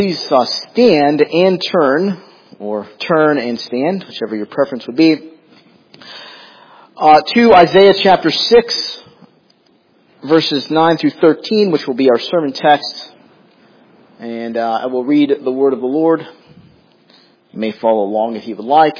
Please stand and turn, or turn and stand, whichever your preference would be, to Isaiah chapter 6, verses 9 through 13, which will be our sermon text. And I will read the word of the Lord. You may follow along if you would like.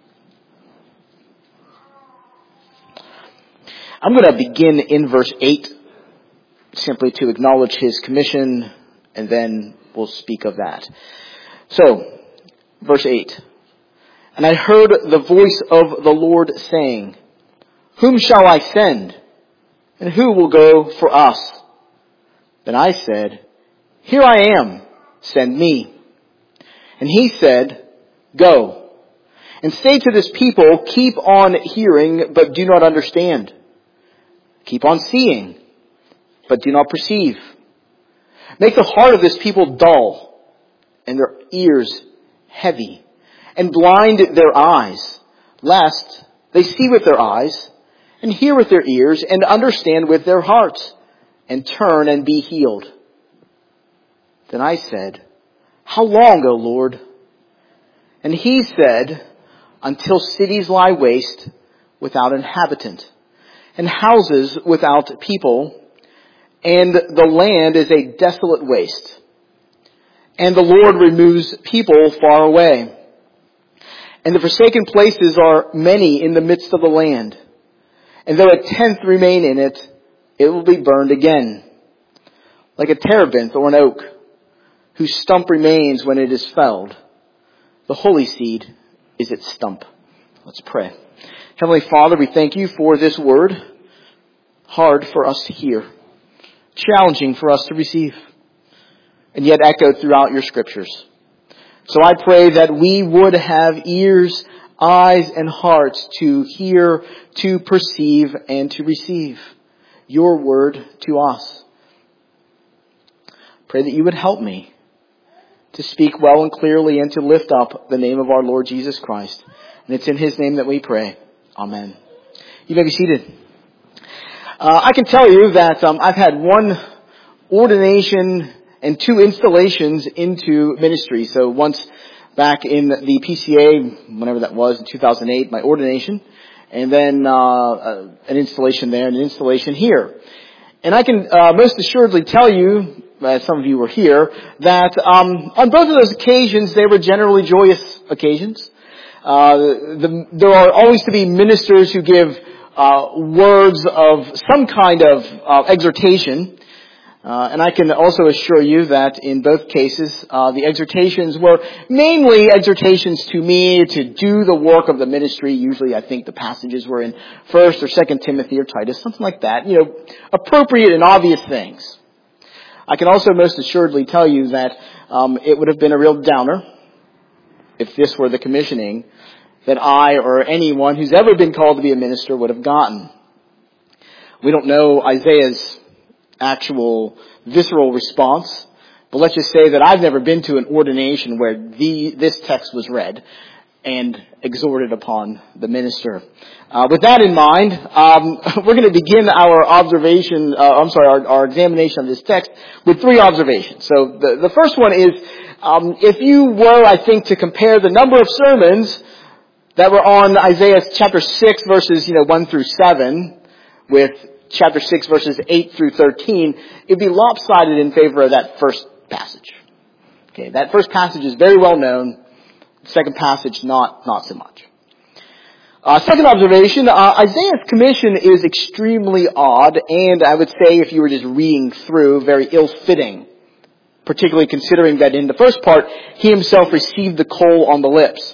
I'm going to begin in verse 8, simply to acknowledge his commission, and then we'll speak of that. So, verse 8. And I heard the voice of the Lord saying, Whom shall I send? And who will go for us? Then I said, Here I am, send me. And he said, Go, and say to this people, Keep on hearing, but do not understand. Keep on seeing, but do not perceive. Make the heart of this people dull, and their ears heavy, and blind their eyes, lest they see with their eyes, and hear with their ears, and understand with their hearts, and turn and be healed. Then I said, How long, O Lord? And he said, Until cities lie waste without inhabitant, and houses without people, and the land is a desolate waste. And the Lord removes people far away. And the forsaken places are many in the midst of the land. And though a tenth remain in it, it will be burned again. Like a terebinth or an oak, whose stump remains when it is felled. The holy seed is its stump. Let's pray. Heavenly Father, we thank you for this word. Hard for us to hear. Challenging for us to receive, and yet echoed throughout your scriptures. So I pray that we would have ears, eyes, and hearts to hear, to perceive, and to receive your word to us. Pray that you would help me to speak well and clearly and to lift up the name of our Lord Jesus Christ. And it's in his name that we pray. Amen. You may be seated. I can tell you that I've had one ordination and two installations into ministry. So once back in the PCA, whenever that was, in 2008, my ordination, and then an installation there and an installation here. And I can most assuredly tell you, as some of you were here, that on both of those occasions, they were generally joyous occasions. There are always to be ministers who give words of some kind of exhortation. And I can also assure you that in both cases, the exhortations were mainly exhortations to me to do the work of the ministry. Usually I think the passages were in 1st or 2nd Timothy or Titus, something like that. Appropriate and obvious things. I can also most assuredly tell you that it would have been a real downer if this were the commissioning that I or anyone who's ever been called to be a minister would have gotten. We don't know Isaiah's actual visceral response, but let's just say that I've never been to an ordination where this text was read and exhorted upon the minister. With that in mind, we're going to begin our our examination of this text with three observations. So the first one is, if you were, I think, to compare the number of sermons that were on Isaiah chapter 6 verses 1 through 7 with chapter 6 verses 8 through 13, it'd be lopsided in favor of that first passage. Okay, that first passage is very well known. The second passage, not so much. Second observation, Isaiah's commission is extremely odd, and I would say, if you were just reading through, very ill-fitting. Particularly considering that in the first part, he himself received the coal on the lips.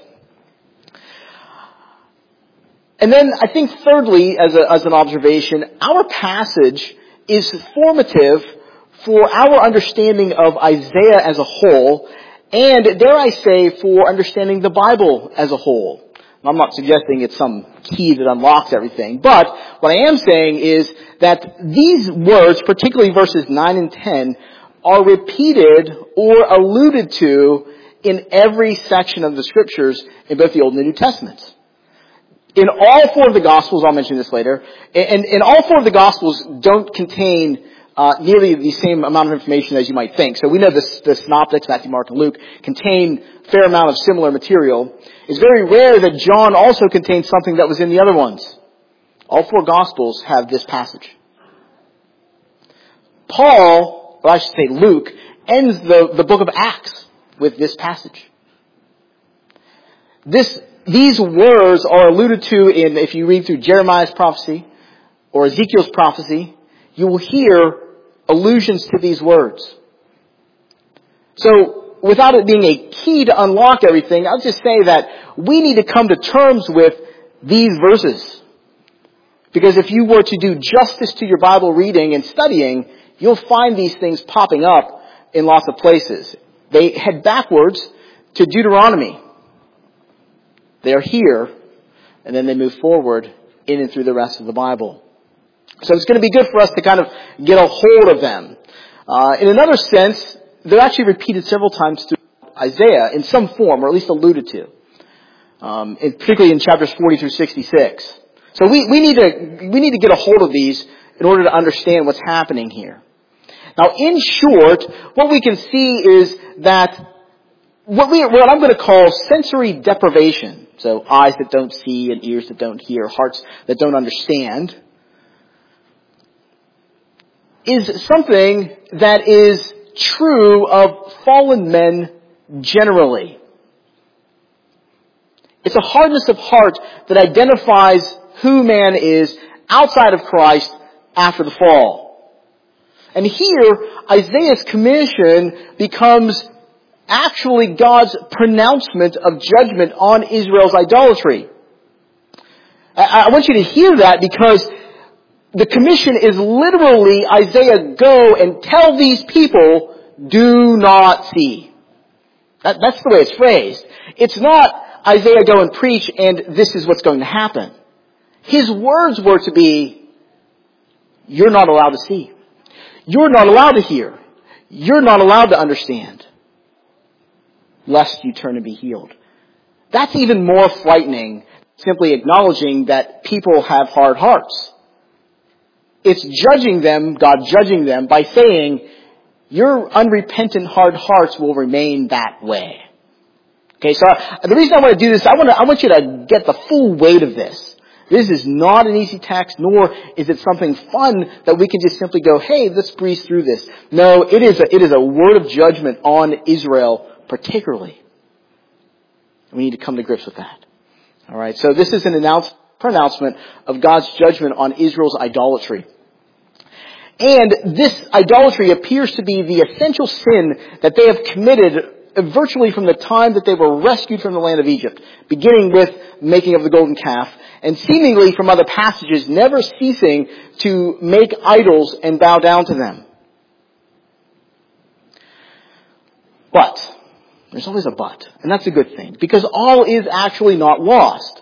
And then I think thirdly, as an observation, our passage is formative for our understanding of Isaiah as a whole, and dare I say, for understanding the Bible as a whole. I'm not suggesting it's some key that unlocks everything, but what I am saying is that these words, particularly verses 9 and 10, are repeated or alluded to in every section of the scriptures in both the Old and the New Testaments. In all four of the Gospels, I'll mention this later, and all four of the Gospels don't contain nearly the same amount of information as you might think. So we know the Synoptics, Matthew, Mark, and Luke, contain a fair amount of similar material. It's very rare that John also contains something that was in the other ones. All 4 Gospels have this passage. Paul, or I should say Luke, ends the book of Acts with this passage. These words are alluded to if you read through Jeremiah's prophecy or Ezekiel's prophecy, you will hear allusions to these words. So, without it being a key to unlock everything, I'll just say that we need to come to terms with these verses. Because if you were to do justice to your Bible reading and studying, you'll find these things popping up in lots of places. They head backwards to Deuteronomy. They are here, and then they move forward in and through the rest of the Bible. So it's going to be good for us to kind of get a hold of them. In another sense, they're actually repeated several times through Isaiah in some form, or at least alluded to, particularly in chapters 40 through 66. So we need to get a hold of these in order to understand what's happening here. Now, in short, what we can see is that what I'm going to call sensory deprivation, so eyes that don't see and ears that don't hear, hearts that don't understand, is something that is true of fallen men generally. It's a hardness of heart that identifies who man is outside of Christ after the fall. And here, Isaiah's commission becomes actually God's pronouncement of judgment on Israel's idolatry. I want you to hear that because the commission is literally Isaiah, go and tell these people, do not see. That's the way it's phrased. It's not Isaiah, go and preach and this is what's going to happen. His words were to be, you're not allowed to see. You're not allowed to hear. You're not allowed to understand, lest you turn and be healed. That's even more frightening, simply acknowledging that people have hard hearts. It's judging them, God judging them, by saying, your unrepentant hard hearts will remain that way. Okay, so the reason I want to do this, I want you to get the full weight of this. This is not an easy text, nor is it something fun that we can just simply go, hey, let's breeze through this. No, it is a word of judgment on Israel particularly. We need to come to grips with that. All right, so this is an pronouncement of God's judgment on Israel's idolatry. And this idolatry appears to be the essential sin that they have committed virtually from the time that they were rescued from the land of Egypt, beginning with making of the golden calf, and seemingly from other passages, never ceasing to make idols and bow down to them. But, there's always a but, and that's a good thing, because all is actually not lost.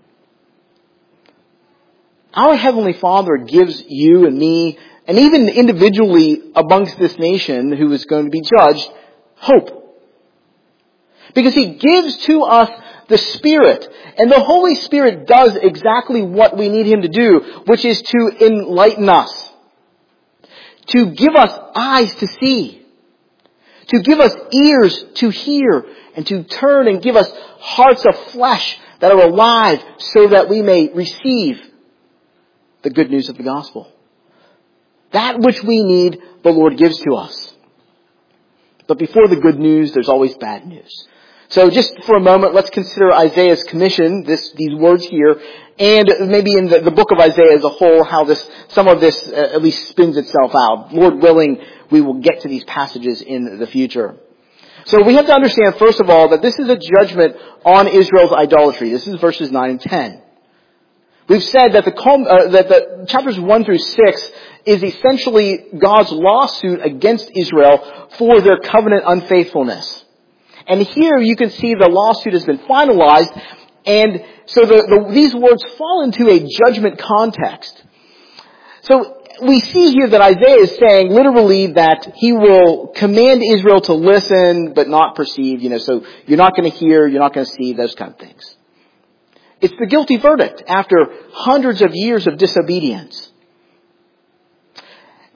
Our Heavenly Father gives you and me, and even individually amongst this nation who is going to be judged, hope. Because He gives to us the Spirit. And the Holy Spirit does exactly what we need Him to do, which is to enlighten us. To give us eyes to see. To give us ears to hear. And to turn and give us hearts of flesh that are alive so that we may receive the good news of the gospel. That which we need, the Lord gives to us. But before the good news, there's always bad news. So just for a moment, let's consider Isaiah's commission, these words here, and maybe in the book of Isaiah as a whole, how some of this at least spins itself out. Lord willing, we will get to these passages in the future. So we have to understand, first of all, that this is a judgment on Israel's idolatry. This is verses 9 and 10. We've said that the chapters 1 through 6 is essentially God's lawsuit against Israel for their covenant unfaithfulness. And here you can see the lawsuit has been finalized, and so these words fall into a judgment context. So we see here that Isaiah is saying literally that he will command Israel to listen but not perceive, so you're not going to hear, you're not going to see, those kind of things. It's the guilty verdict after hundreds of years of disobedience.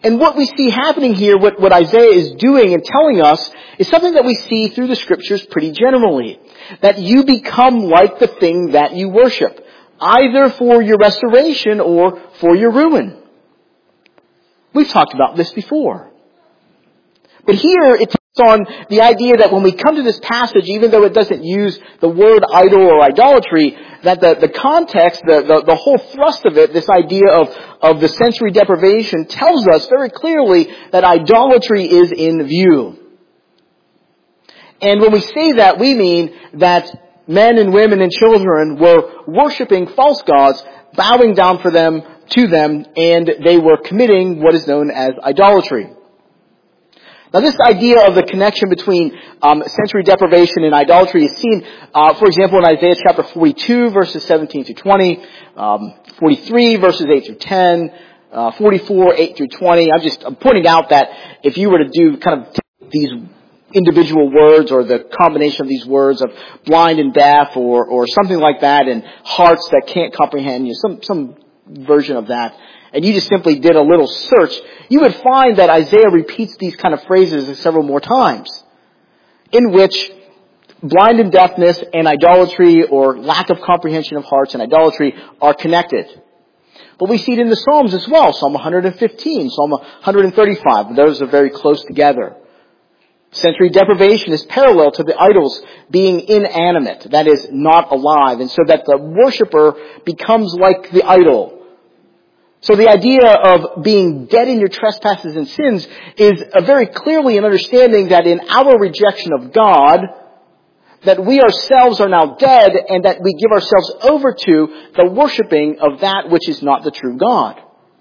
And what we see happening here, what Isaiah is doing and telling us, is something that we see through the Scriptures pretty generally. That you become like the thing that you worship, either for your restoration or for your ruin. We've talked about this before. But here it takes on the idea that when we come to this passage, even though it doesn't use the word idol or idolatry, that the context, the whole thrust of it, this idea of the sensory deprivation, tells us very clearly that idolatry is in view. And when we say that, we mean that men and women and children were worshiping false gods, bowing down to them, and they were committing what is known as idolatry. Now, this idea of the connection between sensory deprivation and idolatry is seen, for example, in Isaiah chapter 42, verses 17 through 20, 43, verses 8 through 10, 44, 8 through 20. I'm pointing out that if you were to do kind of these individual words or the combination of these words of blind and deaf or something like that, and hearts that can't comprehend you, some version of that, and you just simply did a little search, you would find that Isaiah repeats these kind of phrases several more times, in which blind and deafness and idolatry or lack of comprehension of hearts and idolatry are connected. But we see it in the Psalms as well. Psalm 115, Psalm 135. Those are very close together. Sensory deprivation is parallel to the idols being inanimate, that is, not alive, and so that the worshiper becomes like the idol. So the idea of being dead in your trespasses and sins is very clearly an understanding that in our rejection of God, that we ourselves are now dead and that we give ourselves over to the worshiping of that which is not the true God.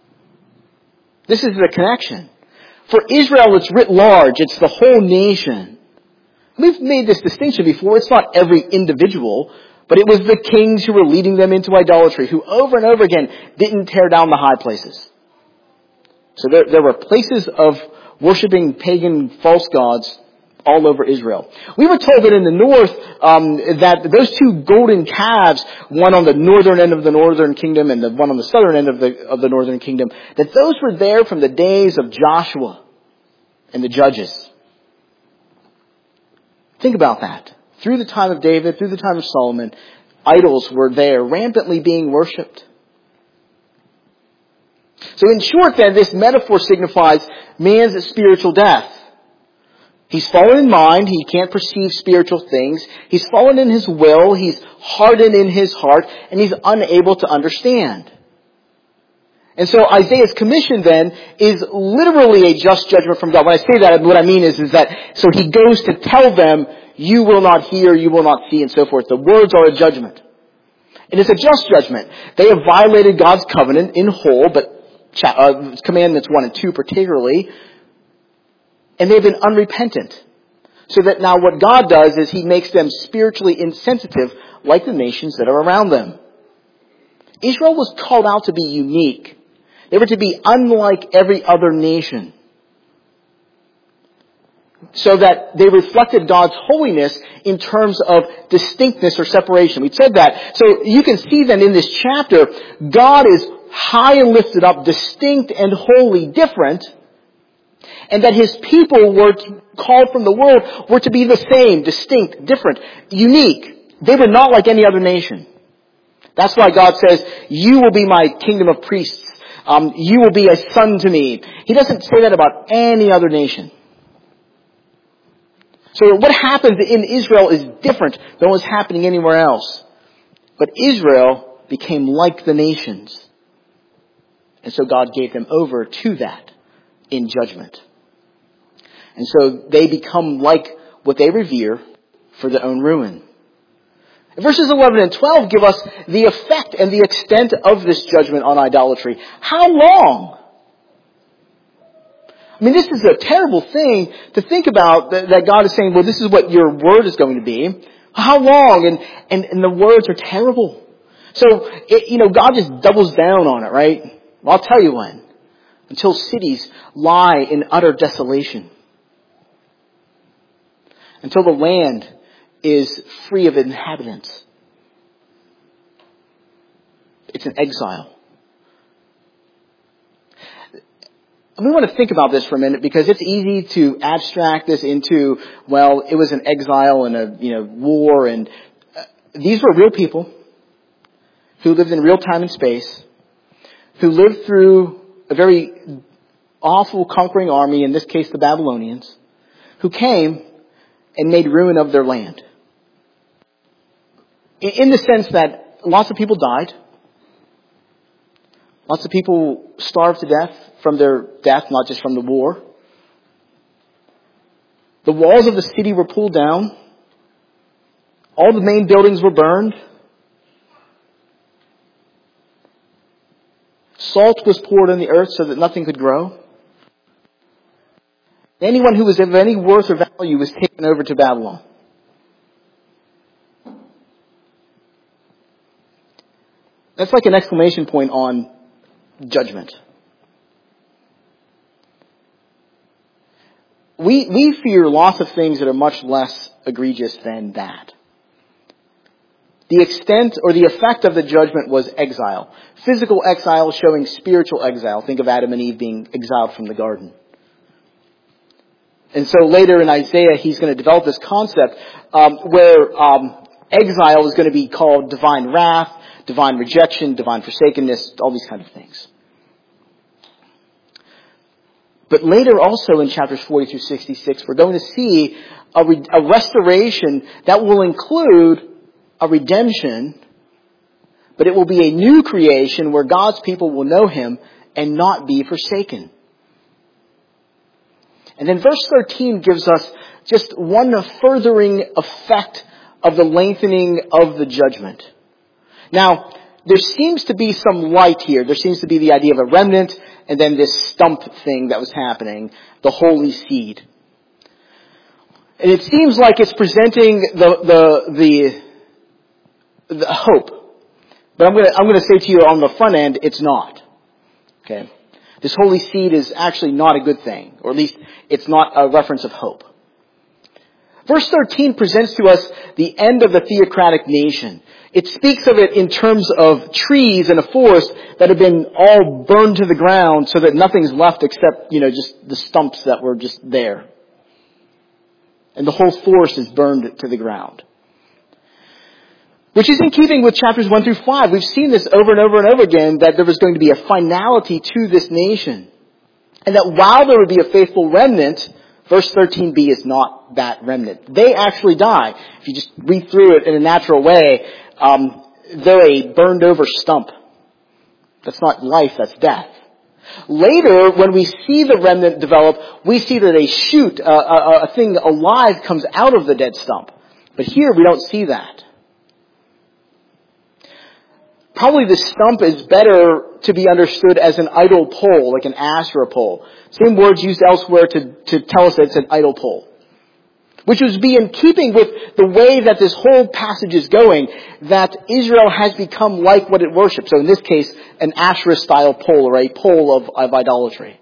This is the connection. For Israel, it's writ large. It's the whole nation. We've made this distinction before. It's not every individual, but it was the kings who were leading them into idolatry, who over and over again didn't tear down the high places. So there were places of worshiping pagan false gods all over Israel. We were told that in the north, that those two golden calves, one on the northern end of the northern kingdom and the one on the southern end of the northern kingdom, that those were there from the days of Joshua and the judges. Think about that. Through the time of David, through the time of Solomon, idols were there, rampantly being worshipped. So in short then, this metaphor signifies man's spiritual death. He's fallen in mind. He can't perceive spiritual things. He's fallen in his will. He's hardened in his heart. And he's unable to understand. And so Isaiah's commission then is literally a just judgment from God. When I say that, what I mean is that, so he goes to tell them, you will not hear, you will not see, and so forth. The words are a judgment. And it's a just judgment. They have violated God's covenant in whole, but commandments 1 and 2 particularly. And they've been unrepentant. So that now what God does is he makes them spiritually insensitive like the nations that are around them. Israel was called out to be unique. They were to be unlike every other nation. So that they reflected God's holiness in terms of distinctness or separation. We said that. So you can see then in this chapter, God is high and lifted up, distinct and wholly different. And that his people were called from the world were to be the same, distinct, different, unique. They were not like any other nation. That's why God says, you will be my kingdom of priests. You will be a son to me. He doesn't say that about any other nation. So what happens in Israel is different than what's happening anywhere else. But Israel became like the nations. And so God gave them over to that in judgment. And so they become like what they revere for their own ruin. Verses 11 and 12 give us the effect and the extent of this judgment on idolatry. How long? I mean, this is a terrible thing to think about, that God is saying, well, this is what your word is going to be. How long? And the words are terrible. So, God just doubles down on it, right? Well, I'll tell you when. Until cities lie in utter desolation. Until the land is free of inhabitants. It's an exile. we want to think about this for a minute because it's easy to abstract this into, well, it was an exile and a war, and these were real people who lived in real time and space, who lived through a very awful conquering army, in this case the Babylonians, who came and made ruin of their land. In the sense that lots of people died. Lots of people starved to death from their death, not just from the war. The walls of the city were pulled down. All the main buildings were burned. Salt was poured in the earth so that nothing could grow. Anyone who was of any worth or value was taken over to Babylon. That's like an exclamation point on judgment. We fear lots of things that are much less egregious than that. The extent or the effect of the judgment was exile. Physical exile showing spiritual exile. Think of Adam and Eve being exiled from the garden. And so later in Isaiah, he's going to develop this concept where exile is going to be called divine wrath, divine rejection, divine forsakenness, all these kind of things. But later also in chapters 40 through 66, we're going to see a restoration that will include a redemption, but it will be a new creation where God's people will know Him and not be forsaken. And then verse 13 gives us just one furthering effect of the lengthening of the judgment. Now, there seems to be some light here. There seems to be the idea of a remnant and then this stump thing that was happening, the holy seed. And it seems like it's presenting the hope. But I'm going to say to you on the front end, it's not. Okay? This holy seed is actually not a good thing, or at least it's not a reference of hope. Verse 13 presents to us the end of the theocratic nation. It speaks of it in terms of trees in a forest that have been all burned to the ground so that nothing's left except, just the stumps that were just there. And the whole forest is burned to the ground. Which is in keeping with chapters 1 through 5. We've seen this over and over and over again, that there was going to be a finality to this nation. And that while there would be a faithful remnant, verse 13b is not that remnant. They actually die. If you just read through it in a natural way, they're a burned over stump. That's not life, that's death. Later, when we see the remnant develop, we see that a shoot, a thing alive comes out of the dead stump. But here we don't see that. Probably the stump is better to be understood as an idol pole, like an Asherah pole. Same words used elsewhere to tell us that it's an idol pole. Which would be in keeping with the way that this whole passage is going, that Israel has become like what it worships. So in this case, an Asherah-style pole, or a pole of idolatry.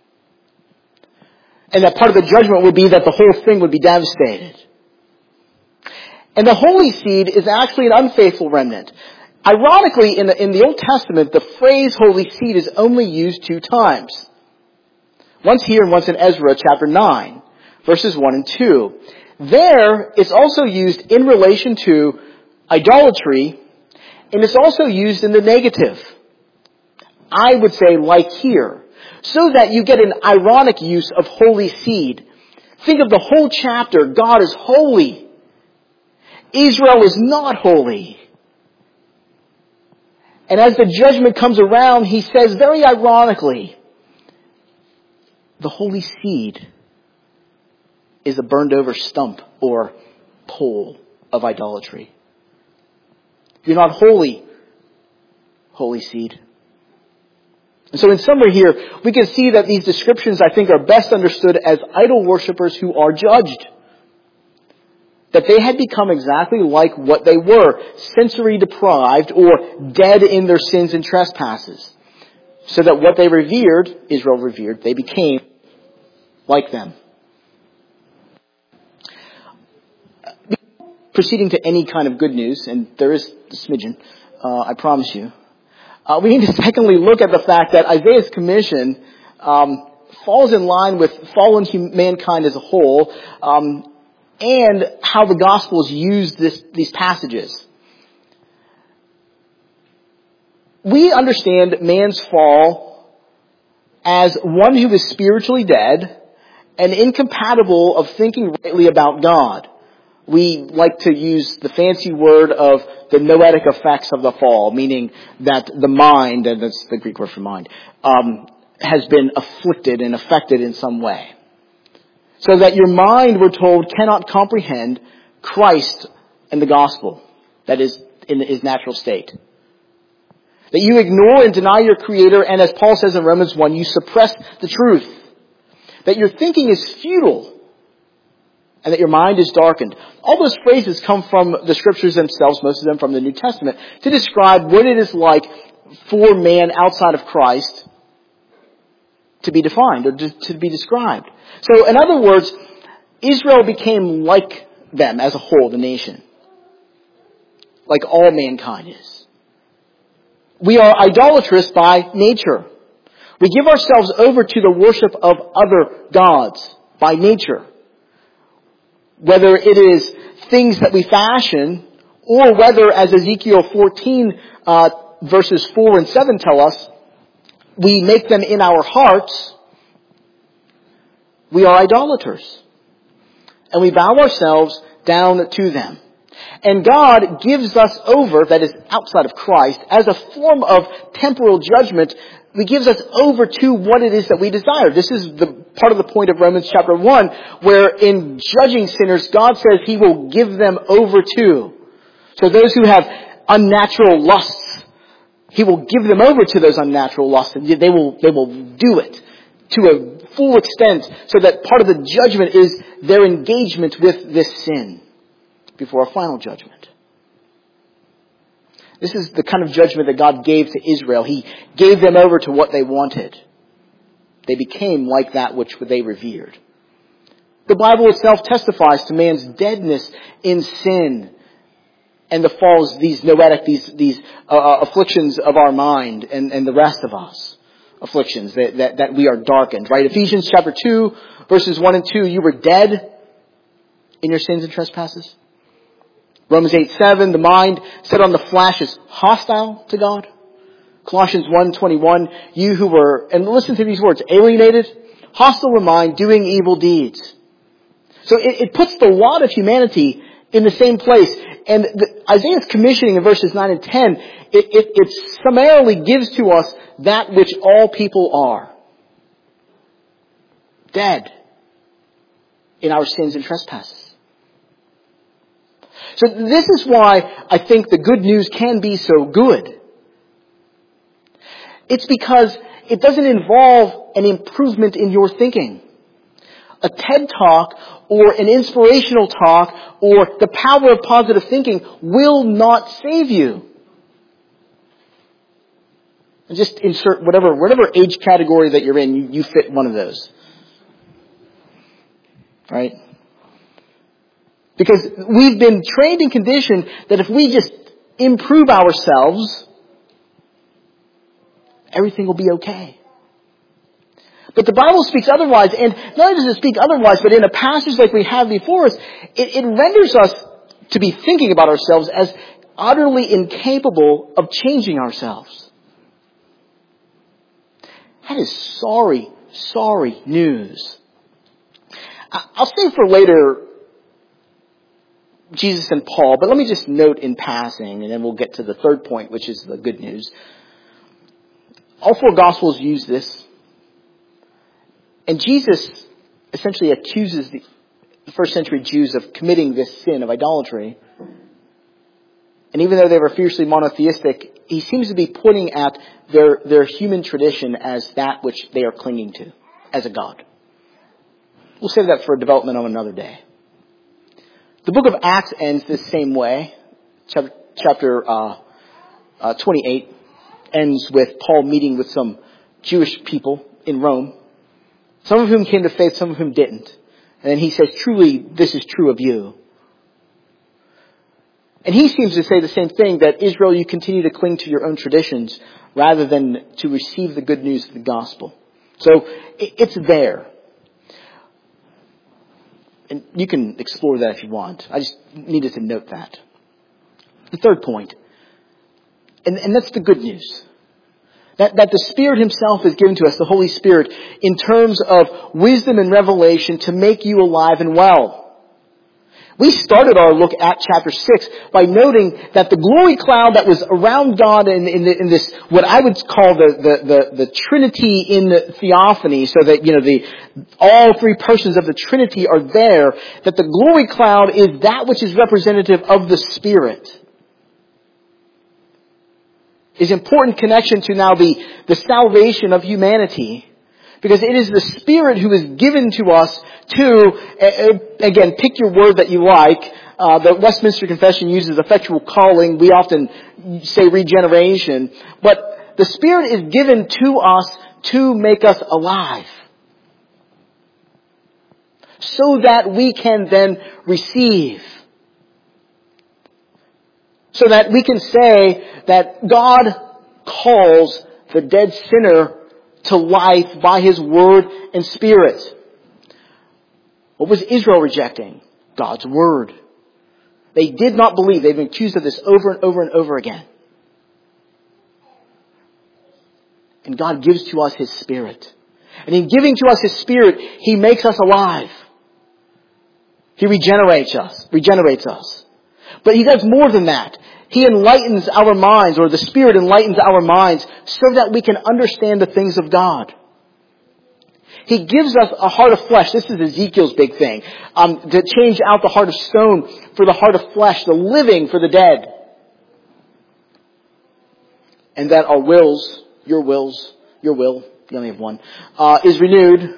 And that part of the judgment would be that the whole thing would be devastated. And the holy seed is actually an unfaithful remnant. Ironically, in the Old Testament, the phrase holy seed is only used 2 times. Once here and once in Ezra chapter 9, verses 1 and 2. There, it's also used in relation to idolatry, and it's also used in the negative. I would say like here. So that you get an ironic use of holy seed. Think of the whole chapter. God is holy. Israel is not holy. And as the judgment comes around, he says very ironically, the holy seed is a burned over stump or pole of idolatry. You're not holy, holy seed. And so in summary here, we can see that these descriptions, I think, are best understood as idol worshippers who are judged. That they had become exactly like what they were, sensory deprived or dead in their sins and trespasses. So that what they revered, Israel revered, they became like them. Proceeding to any kind of good news, and there is a smidgen, I promise you. We need to secondly look at the fact that Isaiah's commission falls in line with fallen mankind as a whole, and how the Gospels use these passages. We understand man's fall as one who is spiritually dead and incompatible of thinking rightly about God. We like to use the fancy word of the noetic effects of the fall, meaning that the mind, and that's the Greek word for mind, has been afflicted and affected in some way. So that your mind, we're told, cannot comprehend Christ and the gospel, that is, in his natural state. That you ignore and deny your Creator, and as Paul says in Romans 1, you suppress the truth. That your thinking is futile, and that your mind is darkened. All those phrases come from the Scriptures themselves, most of them from the New Testament, to describe what it is like for man outside of Christ to be defined, or to be described. So, in other words, Israel became like them as a whole, the nation. Like all mankind is. We are idolatrous by nature. We give ourselves over to the worship of other gods by nature. Whether it is things that we fashion, or whether, as Ezekiel 14 verses 4 and 7 tell us, we make them in our hearts, we are idolaters. And we bow ourselves down to them. And God gives us over, that is outside of Christ, as a form of temporal judgment. He gives us over to what it is that we desire. This is the part of the point of Romans chapter 1, where in judging sinners, God says He will give them over to. So those who have unnatural lusts, He will give them over to those unnatural lusts, and they will do it to a full extent, so that part of the judgment is their engagement with this sin before a final judgment. This is the kind of judgment that God gave to Israel. He gave them over to what they wanted. They became like that which they revered. The Bible itself testifies to man's deadness in sin and the falls, these noetic, these afflictions of our mind and the rest of us. Afflictions that we are darkened, right? Ephesians chapter 2, verses 1 and 2, you were dead in your sins and trespasses. Romans 8:7, the mind set on the flesh is hostile to God. Colossians 1:21, you who were, and listen to these words, alienated, hostile of mind, doing evil deeds. So it puts the lot of humanity in the same place. And Isaiah's commissioning in verses 9 and 10, it summarily gives to us that which all people are. Dead in our sins and trespasses. So this is why I think the good news can be so good. It's because it doesn't involve an improvement in your thinking. A TED Talk or an inspirational talk or the power of positive thinking will not save you. And just insert whatever age category that you're in, you fit one of those. Right? Because we've been trained and conditioned that if we just improve ourselves, everything will be okay. But the Bible speaks otherwise, and not only does it speak otherwise, but in a passage like we have before us, it renders us to be thinking about ourselves as utterly incapable of changing ourselves. That is sorry news. I'll save for later Jesus and Paul, but let me just note in passing, and then we'll get to the third point, which is the good news. All four Gospels use this. And Jesus essentially accuses the first century Jews of committing this sin of idolatry. And even though they were fiercely monotheistic, he seems to be pointing at their human tradition as that which they are clinging to, as a god. We'll save that for development on another day. The book of Acts ends the same way. Chapter 28 ends with Paul meeting with some Jewish people in Rome. Some of whom came to faith, some of whom didn't. And then he says, truly, this is true of you. And he seems to say the same thing, that Israel, you continue to cling to your own traditions rather than to receive the good news of the gospel. So it's there. And you can explore that if you want. I just needed to note that. The third point, and that's the good news. That the Spirit Himself is given to us, the Holy Spirit, in terms of wisdom and revelation to make you alive and well. We started our look at chapter 6 by noting that the glory cloud that was around God in this, what I would call the Trinity in theophany, so that, all three persons of the Trinity are there, that the glory cloud is that which is representative of the Spirit. Is important connection to now the salvation of humanity. Because it is the Spirit who is given to us to, again, pick your word that you like. The Westminster Confession uses effectual calling. We often say regeneration. But the Spirit is given to us to make us alive. So that we can then receive. So that we can say that God calls the dead sinner to life by His Word and Spirit. What was Israel rejecting? God's Word. They did not believe. They've been accused of this over and over and over again. And God gives to us His Spirit. And in giving to us His Spirit, He makes us alive. He regenerates us. But He does more than that. He enlightens our minds, or the Spirit enlightens our minds, so that we can understand the things of God. He gives us a heart of flesh. This is Ezekiel's big thing. To change out the heart of stone for the heart of flesh, the living for the dead. And that our wills, your will, you only have one, is renewed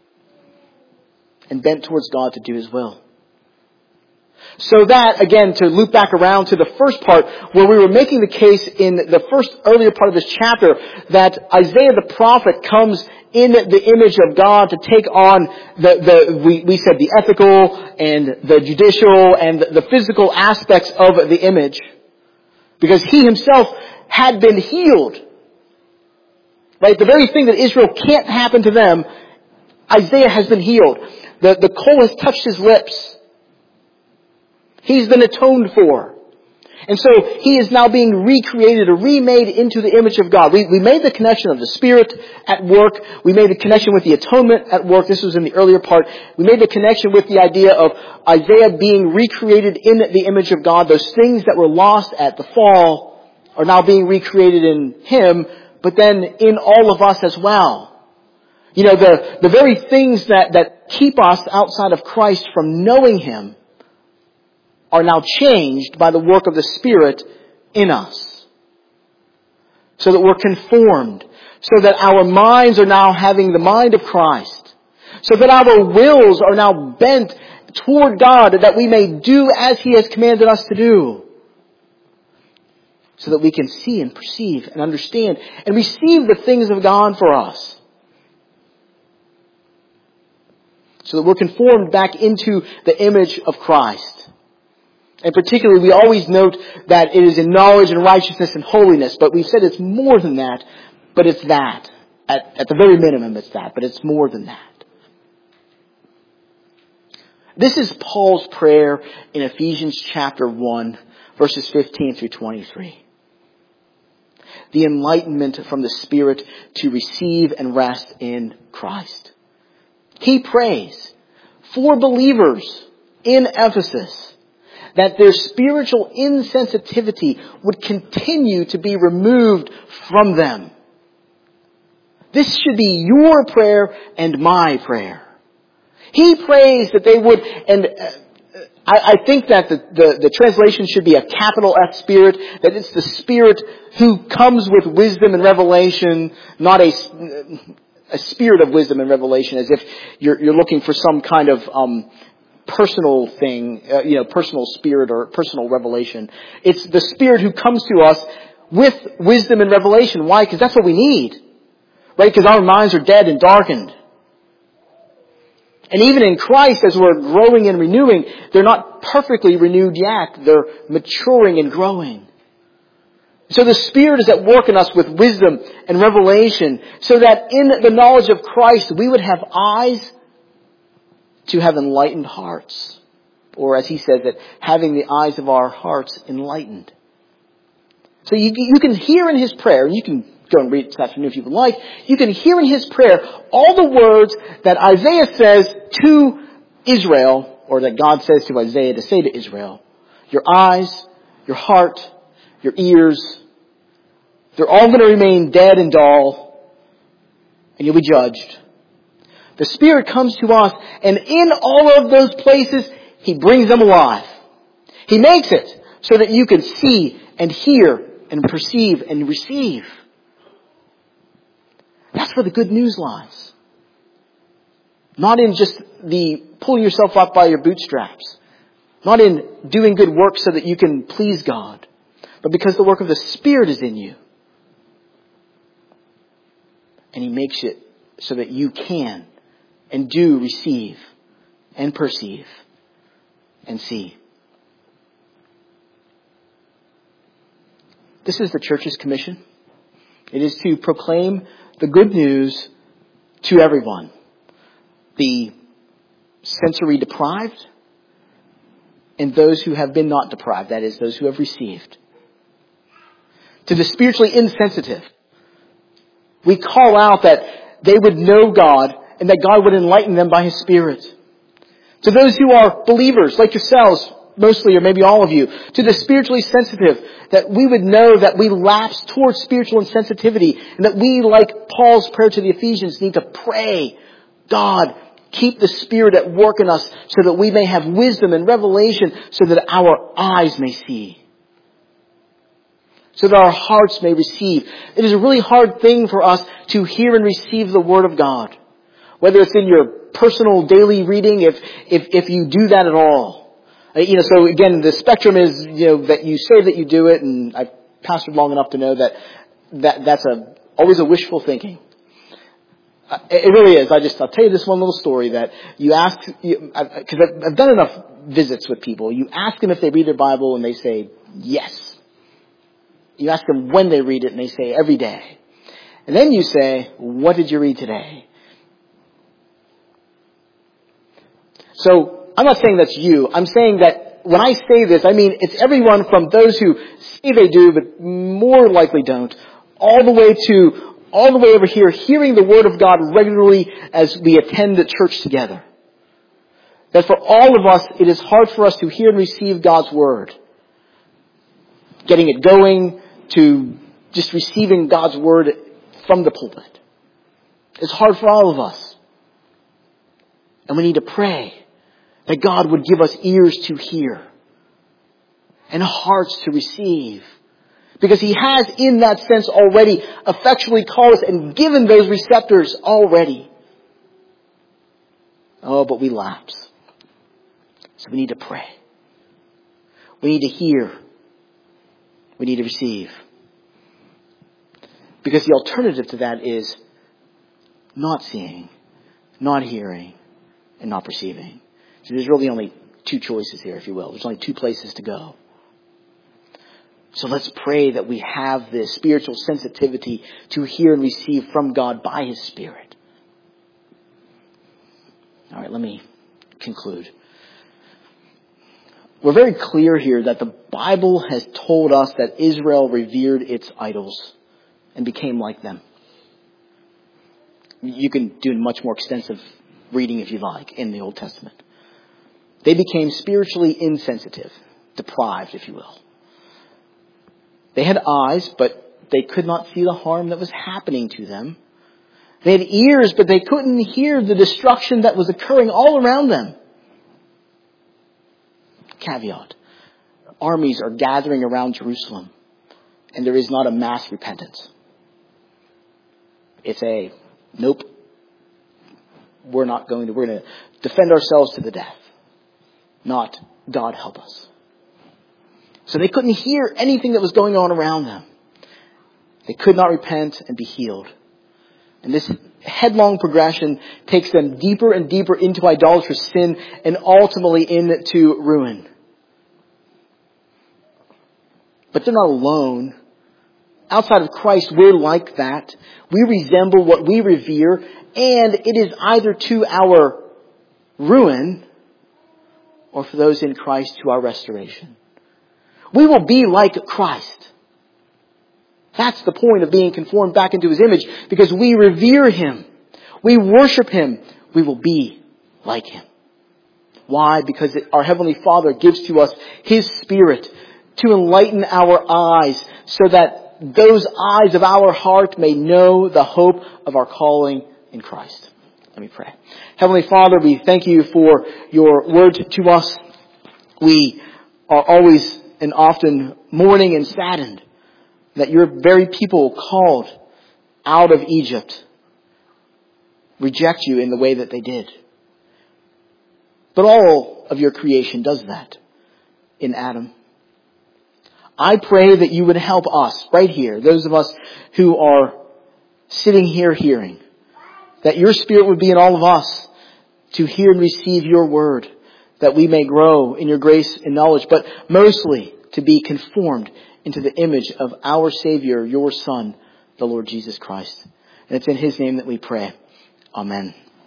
and bent towards God to do His will. So that, again, to loop back around to the first part, where we were making the case in the first earlier part of this chapter, that Isaiah the prophet comes in the image of God to take on we said the ethical and the judicial and the physical aspects of the image. Because he himself had been healed. Right? The very thing that Israel can't happen to them, Isaiah has been healed. The coal has touched his lips. He's been atoned for. And so he is now being recreated or remade into the image of God. We made the connection of the Spirit at work. We made the connection with the atonement at work. This was in the earlier part. We made the connection with the idea of Isaiah being recreated in the image of God. Those things that were lost at the fall are now being recreated in him, but then in all of us as well. The very things that keep us outside of Christ from knowing Him are now changed by the work of the Spirit in us. So that we're conformed. So that our minds are now having the mind of Christ. So that our wills are now bent toward God, that we may do as He has commanded us to do. So that we can see and perceive and understand and receive the things of God for us. So that we're conformed back into the image of Christ. And particularly, we always note that it is in knowledge and righteousness and holiness. But we've said it's more than that. But it's that. At the very minimum, it's that. But it's more than that. This is Paul's prayer in Ephesians chapter 1, verses 15 through 23. The enlightenment from the Spirit to receive and rest in Christ. He prays for believers in Ephesus that their spiritual insensitivity would continue to be removed from them. This should be your prayer and my prayer. He prays that they would, and I think that the translation should be a capital F Spirit, that it's the Spirit who comes with wisdom and revelation, not a spirit of wisdom and revelation, as if you're looking for some kind of personal thing, personal spirit or personal revelation. It's the Spirit who comes to us with wisdom and revelation. Why? Because that's what we need. Right? Because our minds are dead and darkened. And even in Christ, as we're growing and renewing, they're not perfectly renewed yet. They're maturing and growing. So the Spirit is at work in us with wisdom and revelation, so that in the knowledge of Christ we would have eyes to have enlightened hearts. Or as he says, that having the eyes of our hearts enlightened. So you can hear in his prayer, and you can go and read it this afternoon if you would like, you can hear in his prayer all the words that Isaiah says to Israel, or that God says to Isaiah to say to Israel. Your eyes, your heart, your ears, they're all going to remain dead and dull, and you'll be judged. The Spirit comes to us, and in all of those places, he brings them alive. He makes it so that you can see and hear and perceive and receive. That's where the good news lies. Not in just the pulling yourself up by your bootstraps. Not in doing good work so that you can please God. But because the work of the Spirit is in you. And he makes it so that you can and do receive and perceive and see. This is the church's commission. It is to proclaim the good news to everyone. The sensory deprived and those who have been not deprived. That is, those who have received. To the spiritually insensitive, we call out that they would know God and that God would enlighten them by His Spirit. To those who are believers, like yourselves, mostly or maybe all of you, to the spiritually sensitive, that we would know that we lapse towards spiritual insensitivity and that we, like Paul's prayer to the Ephesians, need to pray, God, keep the Spirit at work in us so that we may have wisdom and revelation so that our eyes may see. So that our hearts may receive. It is a really hard thing for us to hear and receive the Word of God. Whether it's in your personal daily reading, if you do that at all. So again, the spectrum is, that you say that you do it, and I've pastored long enough to know that's always a wishful thinking. It really is. I'll tell you this one little story that you ask, because I've done enough visits with people. You ask them if they read their Bible and they say yes. You ask them when they read it and they say every day. And then you say, what did you read today? So I'm not saying that's you. I'm saying that when I say this, I mean it's everyone from those who say they do but more likely don't, all the way over here, hearing the Word of God regularly as we attend the church together. That for all of us, it is hard for us to hear and receive God's Word. Getting it going, to just receiving God's Word from the pulpit. It's hard for all of us. And we need to pray that God would give us ears to hear and hearts to receive. Because He has, in that sense, already effectually called us and given those receptors already. Oh, but we lapse. So we need to pray. We need to hear. We need to receive. Because the alternative to that is not seeing, not hearing, and not perceiving. So there's really only two choices here, if you will. There's only two places to go. So let's pray that we have this spiritual sensitivity to hear and receive from God by His Spirit. All right, let me conclude. We're very clear here that the Bible has told us that Israel revered its idols and became like them. You can do much more extensive reading if you like in the Old Testament. They became spiritually insensitive, deprived, if you will. They had eyes, but they could not see the harm that was happening to them. They had ears, but they couldn't hear the destruction that was occurring all around them. Caveat. Armies are gathering around Jerusalem, and there is not a mass repentance. It's nope. We're going to defend ourselves to the death. Not, God help us. So they couldn't hear anything that was going on around them. They could not repent and be healed. And this headlong progression takes them deeper and deeper into idolatrous sin and ultimately into ruin. But they're not alone. Outside of Christ, we're like that. We resemble what we revere, and it is either to our ruin or for those in Christ to our restoration. We will be like Christ. That's the point of being conformed back into His image, because we revere Him. We worship Him. We will be like Him. Why? Because our Heavenly Father gives to us His Spirit to enlighten our eyes so that those eyes of our heart may know the hope of our calling in Christ. Let me pray. Heavenly Father, we thank You for Your word to us. We are always and often mourning and saddened that Your very people called out of Egypt reject You in the way that they did. But all of Your creation does that in Adam. I pray that You would help us right here, those of us who are sitting here hearing, that Your Spirit would be in all of us to hear and receive Your word, that we may grow in Your grace and knowledge, but mostly to be conformed into the image of our Savior, Your Son, the Lord Jesus Christ. And it's in His name that we pray. Amen.